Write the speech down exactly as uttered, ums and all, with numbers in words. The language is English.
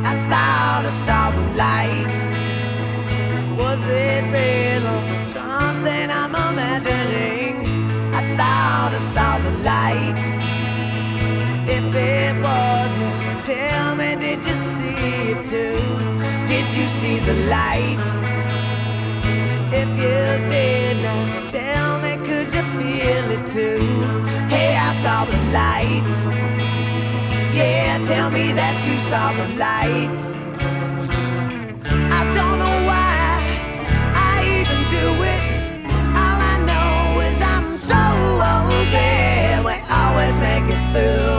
I thought I saw the light. Was it real or something I'm imagining? I thought I saw the light. If it was, tell me, did you see it too? Did you see the light? If you did, now tell me, could you feel it too? Hey, I saw the light. Yeah, tell me that you saw the light. I don't know why I even do it. All I know is I'm so glad we always make it through.